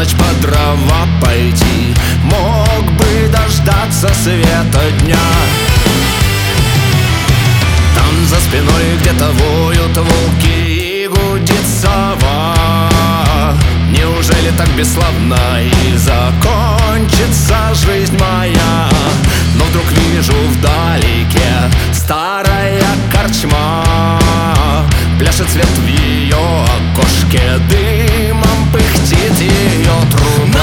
ночь по дрова пойти, мог бы дождаться света дня. Там за спиной где-то воют волки и гудит сова. Неужели так бесславно и закончится жизнь моя? Но вдруг вижу вдалеке старая корчма, пляшет свет в ее окошке, дымом пыхтит ее труба.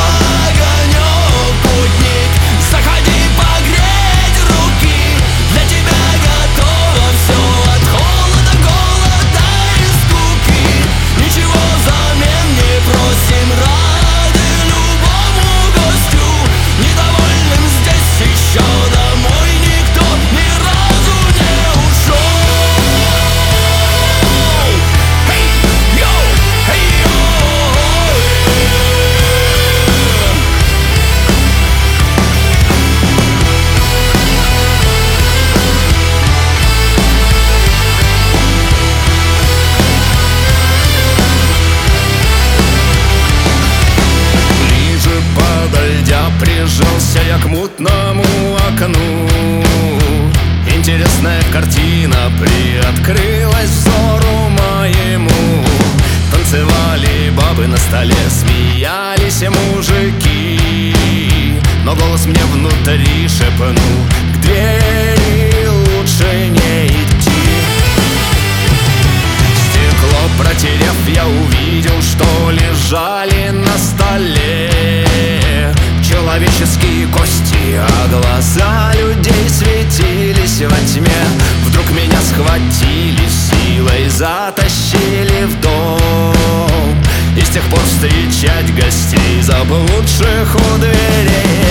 Прижался я к мутному окну. Интересная картина приоткрылась взору моему. Танцевали бабы на столе, смеялись мужики, но голос мне внутри шепнул: к двери лучше не идти. Стекло протерев, я увидел, что лежали на столе человеческие кости, а глаза людей светились во тьме. Вдруг меня схватили силой, затащили в дом, и с тех пор встречать гостей заблудших у дверей